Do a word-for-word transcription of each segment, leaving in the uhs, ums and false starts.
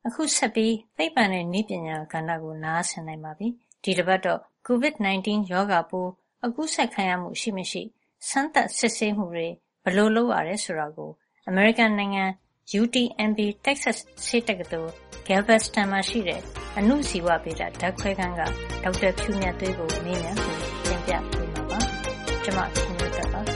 အခုဆက်ပြီးသိပ္ပံနဲ့နည်းပညာကဏ္ဍကိုနားဆင်နိုင်ပါပြီ။ဒီတစ်ပတ်တော့ ကိုဗစ် ၁၉ ရောဂါပိုးအကူးစက်ခံရမှုရှိမရှိစမ်းသပ်စစ်ဆေးမှုတွေဘယ်လိုလုပ်ရတယ်ဆိုတာကိုအမေရိကန်နိုင်ငံ U T M B Texas ဆေးတက္ကသိုလ် Galveston မှာရှိတဲ့အဏုဇီဝဗေဒဓာတ်ခွဲခန်းကဒေါက်တာဖြူမြတ်သွေးကိုမေးမြန်းပြီးသင်ပြပေးမှာပါ။ကျွန်မခင်ဗျားပါ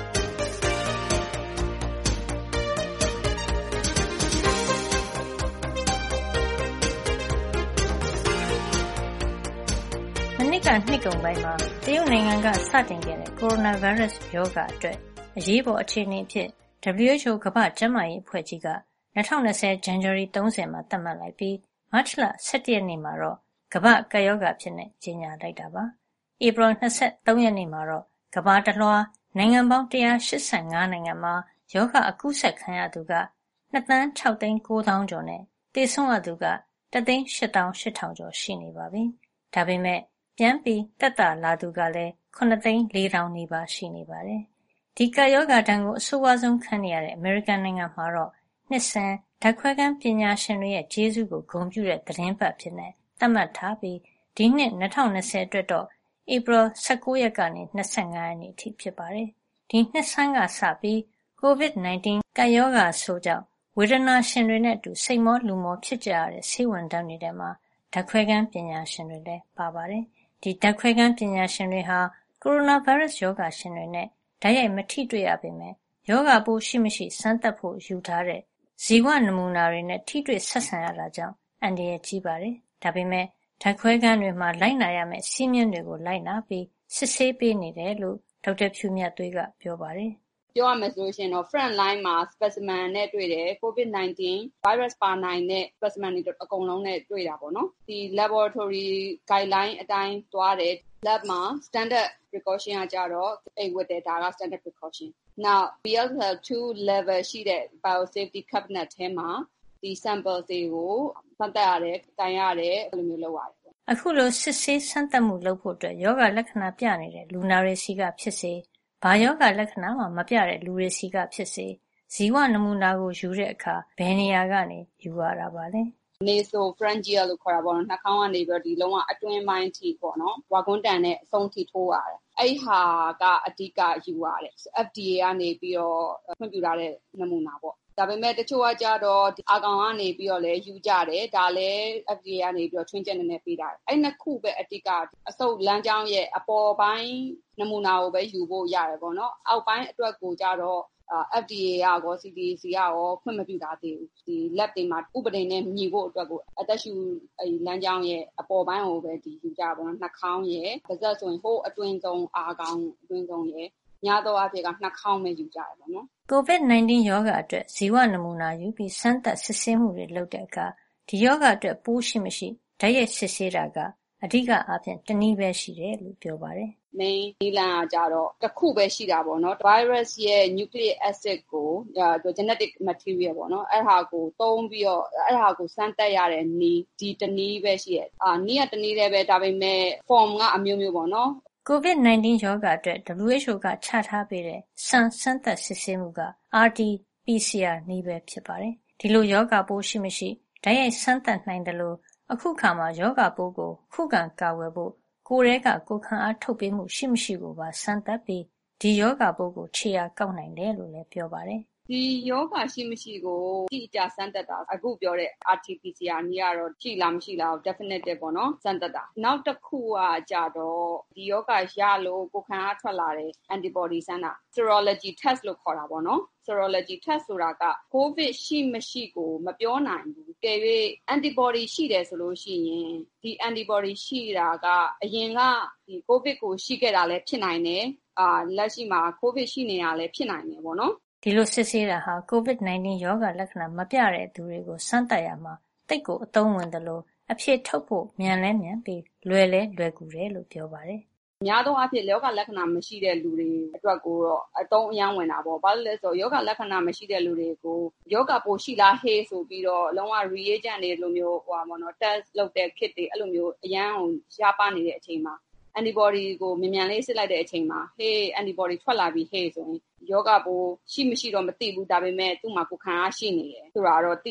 မနစ်ကနှစ်ကုန်ပိုင်းမှာတရုတ်နိုင်ငံကစတင်ခဲ့တဲ့ကိုရိုနာဗိုင်းရပ်စ်ရောဂါအတွက်အရေးပေါ်အခြေအနေအဖြစ် W H O ကမ္ဘာ့ကျန်းမာရေးအဖွဲ့ကြီးက၂၀၂၀ ဇန်နဝါရီ ၃၀မှာသတ်မှတ်လိုက်ပြီးမတ်လ ၁၁ ရက်နေ့မှာတော့ကမ္ဘာ့ကပ်ရောဂါအဖြစ်ကြေညာလိုက်တာပါ။ဧပြီ ၂၃ ရက်နေ့မှာတော့ကမ္ဘာတလွှားနိုင်ငံပေါင်း၁၈၅နိုင်ငံမှာရောဂါအကူးစက်ခံရသူက၂သန်း၆သိန်း၉သောင်းကျော်နဲ့သေဆုံးရသူက၁သိန်း၈သောင်း၈ထောင်ကျော်ရှိနေပါပြီ။ဒါပေမဲ့ပြန်ပြီးသက်သာလာသူကလည်း၇သိန်း၄သောင်းနီးပါးရှိနေပါတယ်။ဒီကပ်ရောဂါဒဏ်ကိုအဆိုးဝါးဆုံးခံနေရတဲ့အမေရိကန်နိုင်ငံမှာတော့နှစ်စဉ်ဓာတ်ခွဲခန်းပညာရှင်တွေရဲ့ကျေးဇူးကိုဂုဏ်ပြုတဲ့သီတင်းပတ်ဖြစ်နေသတ်မှတ်ထားပြီးဒီနှစ်၂၀၂၀အတွက်တော့ဧပြီ၁၉ရက်ကနေ၂၅ရက်နေ့အထိဖြစ်ပါတယ်။ဒီနှစ်ဆန်းကစပြီးကိုဗစ် ၁၉ ကပ်ရောဂါဆိုးကြောင့်ဝေဒနာရှင်တွေနဲ့အတူစိတ်မောလူမောဖြစ်ကြရတဲ့ဆေးဝန်ထမ်းတွေထဲမှာဓာတ်ခွဲခန်းပညာရှင်တွေလည်းပါပါတယ်။ဒီဓာတ်ခွဲခန်းပညာရှင်တွေဟာကိုရိုနာဗိုင်းရပ်စ်ရောဂါရှင်တွေနဲ့တိုက်ရိုက်မထိတွေ့ရပေမဲ့ရောဂါပိုးရှိမရှိစမ်းသပ်ဖို့ယူထားတဲ့ဇီဝနမူနာတွေနဲ့ထိတွေ့ဆက်ဆံရတာကြောင့်အန္တရာယ်ကြီးပါတယ်။ဒါပေမဲ့ဓာတ်ခွဲခန်းတွေမှာလိုက်နာရမယ့်စည်းမျဉ်းတွေကိုလိုက်နာပြီးစစ်ဆေးပေးနေတယ်လို့ဒေါက်တာဖြူမြတ်သွေးကပြောပါတယ်။ပြောရမယ်ဆိုရင်တော့ front line မှာ specimen နဲ့တွေ့တယ် ကိုဗစ် ၁၉ virus ပါနိုင်တဲ့ specimen တွေအကုန်လုံးနဲ့တွေ့တာပေါ့နော်ဒီ laboratory guideline အတိုင်းသွားတယ် lab မှာ standard precaution ကကြတော့အိတ်ဝတ်တယ်ဒါက standard precaution now B L L two level ရှိတဲ့ biosafety cabinet ထဲမှာဒီ sample တွေကိုစမ်းသပ်ရတယ်တိုင်ရတယ်အဲ့လိုမျိုးလုပ်ရတယ်အခုလိုစစ်ဆေးစမ်းသပ်မှုလုပ်ဖို့အတွက်ယောဂလက္ခဏာပြနေတဲ့လူနာတွေစီကဖြစ်စေဘာယောဂလက္ခဏာမှမပြတဲ့လူတွေစီကဖြစ်စေဇီဝနမူနာကိုယူတဲ့အခါဘယ်နေရာကနေယူရတာပါလဲ nasopharyngeal လို့ခေါ်တာပေါ့နော်နှာခေါင်းကနေပြီးတော့ဒီလုံးဝအတွင်းပိုင်းထိပေါ့နော်ဝါကွန်းတန်နဲ့အဆုံးထိထိုးရတယ်အဲ့ဟာကအဓိကယူရတယ် F D A ကနေပြီးတော့ခွင့်ပြုထားတဲ့နမူနာပေါ့ဒါပေမဲ့တချို့ကကြတော့အာကောင်ကနေပြီးတော့လည်းယူကြတယ်ဒါလည်း F D A ကနေပြီးတော့ထွင်းချက်နည်းနည်းပေးတာအဲ့နှစ်ခုပဲအဓိကအဆုပ်လမ်းကြောင်းရဲ့အပေါ်ပိုင်းနမူနာကိုပဲယူဖို့ရတယ်ပေါ့နော်အောက်ပိုင်းအတွက်ကိုကြတော့ F D A ကရော C D C ကရောခွင့်မပြုထားသေးဘူးဒီ lab တွေမှာဥပဒေနဲ့ညီဖို့အတွက်ကိုအသက်ရှူလမ်းကြောင်းရဲ့အပေါ်ပိုင်းကိုပဲဒီယူကြပါတော့နှာခေါင်းရဲ့ပါးစပ်ဆိုရင်ဟိုအတွင်းဆုံးအာကောင်အတွင်းဆုံးရဲ့များသောအားဖြင့်ကနှာခေါင်းပဲယူကြတယ်ပေါ့နော်ကိုဗစ် ၁၉ ရောဂါအတွက်ဇီဝနမူနာယူပြီးစမ်းသပ်စစ်ဆေးမှုတွေလုပ်တဲ့အခါဒီရောဂါအတွက်ပိုးရှိမရှိဓာတ်ရိုက်စစ်ဆေးတာကအဓိကအားဖြင့်တနည်းပဲရှိတယ်လို့ပြောပါတယ် main နီလန်ကကြတော့တစ်ခုပဲရှိတာပေါ့နော် virus ရဲ့ nucleic acid ကို genetic material ပေါ့နော်အဲ့ဟာကိုသုံးပြီးတော့အဲ့ဟာကိုစမ်းသပ်ရတဲ့နည်းဒီတနည်းပဲရှိရဲ့အာနည်းကတနည်းတည်းပဲဒါပေမဲ့ form ကအမျိုးမျိုးပေါ့နော်ကိုဗစ် ၁၉ ရောဂါအတွက် W H O ကချထားပေးတဲ့စမ်းစမ်းသပ်စစ်ဆေးမှုက R T P C R နည်းပဲဖြစ်ပါတယ်ဒီလိုရောဂါပိုးရှိမရှိဓာတ်ရိုက်စမ်းသပ်နိုင်တယ်လို့အခုခါမှာယောဂပိုးကိုခုခံကာကွယ်ဖို့ကိုယ်ထဲကကိုယ်ခံအားထုတ်ပေးမှုရှိမရှိကိုပါစမ်းသပ်ပြီးဒီယောဂပိုးကိုခြေရာကောက်နိုင်တယ်လို့လည်းပြောပါတယ်ဒီယောဂရှိမရှိကိုကြည့်ကြစမ်းသပ်တာအခုပြောတဲ့ R T P C R နည်းကတော့ရှိလားမရှိလား definitive ပေါ့နော်စမ်းသပ်တာနောက်တစ်ခုကကြတော့ဒီယောဂရလို့ကိုယ်ခံအားထွက်လာတဲ့ antibody စမ်းတာ serology test လို့ခေါ်တာပေါ့နော် serology test ဆိုတာက COVID ရှိမရှိကိုမပြောနိုင်ဘူးကဲ၍ antibody ရှိတယ်ဆိုလို့ရှိရင်ဒီ antibody ရှိတာကအရင်ကဒီ COVID ကိုရှိခဲ့တာလည်းဖြစ်နိုင်တယ်အာလက်ရှိမှာ COVID ရှိနေတာလည်းဖြစ်နိုင်တယ်ပေါ့နော်ဒီလိုစစ်ဆေးတာဟာကိုဗစ် ၁၉ ရောဂါလက္ခဏာမပြတဲ့သူတွေကိုစမ်းသပ်ရမှာတိတ်ကိုအသုံးဝင်တယ်လို့အဖြေထုတ်ဖို့မြန်လဲမြန်ပြီးလွယ်လဲလွယ်ကူတယ်လို့ပြောပါတယ်။များသောအားဖြင့်ယောဂလက္ခဏာမရှိတဲ့လူတွေအတွက်ကိုတော့အသုံးအယမ်းဝင်တာပေါ့။ဘာလို့လဲဆိုတော့ယောဂလက္ခဏာမရှိတဲ့လူတွေကိုယောဂပိုးရှိလားဟေးဆိုပြီးတော့လုံးဝ reagent တွေလိုမျိုးဟိုပါပေါ့နော် test လုပ်တဲ့ kit တွေအဲ့လိုမျိုးအယမ်းဟိုရှားပါနေတဲ့အချိန်မှာantibody ကိုမြန်မြန်လေးစစ်လိုက်တဲ့အချိန်မှာ hey antibody ထွက်လာပြီ hey ဆိုရင်ယောဂပိုးရှိမရှိတော့မသိဘူးဒါပေမဲ့သူ့မှာကိုယ်ခံအားရှိနေတယ်ဆိုတာတော့သိတယ်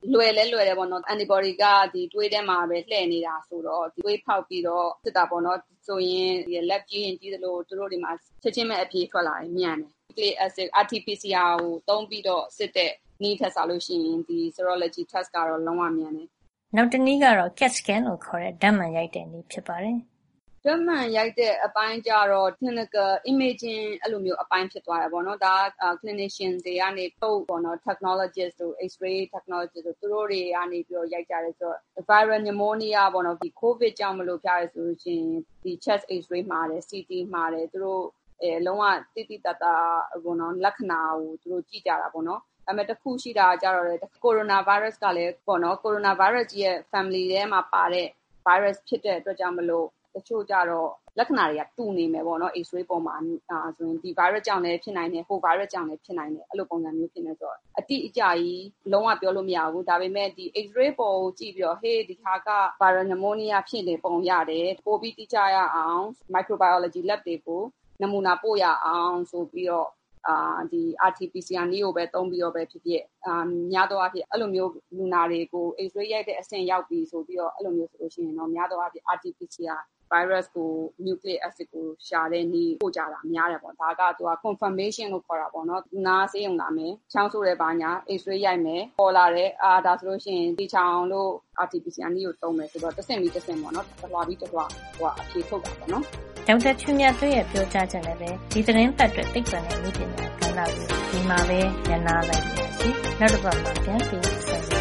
လွယ်လဲလွယ်တယ်ပေါ့နော် antibody ကဒီသွေးထဲမှာပဲလှည့်နေတာဆိုတော့ဒီသွေးဖောက်ပြီးတော့စစ်တာပေါ့နော်ဆိုရင်ဒီ lab ကြီးရင်ကြီးသလိုသူတို့တွေမှာချက်ချင်းပဲအဖြေထွက်လာတယ်မြန်တယ် nucleic acid R T P C R ကိုသုံးပြီးတော့စစ်တဲ့နည်းထက်ဆိုလို့ရှိရင်ဒီ serology test ကတော့လုံးဝမြန်တယ်နောက်တစ်နည်းကတော့ cat scan လို့ခေါ်တဲ့ဓာတ်မှန်ရိုက်တဲ့နည်းဖြစ်ပါတယ်ဓာတ်မှန်ရိုက်တဲ့အပိုင်းကြတော့ clinical imaging အဲ့လိုမျိုးအပိုင်းဖြစ်သွားတယ်ပေါ့နော်ဒါက clinician တွေကနေထုတ်ပေါ့နော် technologist တို့ x-ray technologist တို့သူတို့တွေကနေပြီးတော့ရိုက်ကြတယ်ဆိုတော့ viral pneumonia ပေါ့နော်ဒီ covid ကြောင့်မလို့ဖျားရဆိုလို့ရှိရင်ဒီ chest x-ray မှာတယ် C T မှာတယ်သူတို့အဲလုံးဝတိတိတတ်တာပေါ့နော်လက္ခဏာကိုသူတို့ကြည့်ကြတာပေါ့နော်ဒါပေမဲ့တစ်ခုရှိတာကြတော့လေ coronavirus ကလည်းပေါ့နော် coronavirus ကြီးရဲ့ family ထဲမှာပါတဲ့ virus ဖြစ်တဲ့အတွက်ကြောင့်မလို့တချို့ကြတော့လက္ခဏာတွေကတူနေမယ်ပေါ့နော် x-ray ပုံမှာအာဆိုရင်ဒီ virus ကြောင့်လည်းဖြစ်နိုင်တယ်ဟို virus ကြောင့်လည်းဖြစ်နိုင်တယ်အဲ့လိုပုံစံမျိုးဖြစ်နေဆိုတော့အတိအကျကြီးလုံးဝပြောလို့မရဘူးဒါပေမဲ့ဒီ x-ray ပုံကိုကြည့်ပြီးတော့ hey ဒီဟာက viral pneumonia ဖြစ်နေပုံရတယ်ပိုပြီးတိကျရအောင် microbiology lab တွေကိုနမူနာပို့ရအောင်ဆိုပြီးတော့အာဒီ R T P C R နည်းကိုပဲသုံးပြီးတော့ပဲဖြစ်ဖြစ်အာများသောအားဖြင့်အဲ့လိုမျိုးလူနာတွေကို x-ray ရိုက်တဲ့အဆင့်ရောက်ပြီဆိုပြီးတော့အဲ့လိုမျိုးဆိုလို့ရှိရင်တော့များသောအားဖြင့် R T P C R virus ကို nucleic acid ကိုရှာတဲ့နည်းပို့ကြတာများတယ်ပေါ့ဒါကသူက confirmation လို့ခေါ်တာပေါ့နော်လူနာဆေးရုံလာမယ်ချောင်းဆိုးတဲ့ဘာညာ x-ray ရိုက်မယ်ပေါ်လာတယ်အာဒါဆိုလို့ရှိရင်ဒီချောင်းလို့ R T P C R နည်းကိုသုံးမယ်ဆိုတော့တစ်ဆင့်ပြီးတစ်ဆင့်ပေါ့နော်တစ်လွှာပြီးတစ်လွှာဟိုအဖြေထုတ်တာပေါ့နော်ဒေါက်တာချွေမြတ်သွေးရဲ့ပြောကြားချက်နဲ့ပဲဒီသတင်းပတ်အတွက်သိပ္ပံနဲ့ဥပဒေကဏ္ဍကိုဒီမှာပဲညနာလိုက်ပါစီနောက်တစ်ပတ်မှာပြန်ပြီးဆက်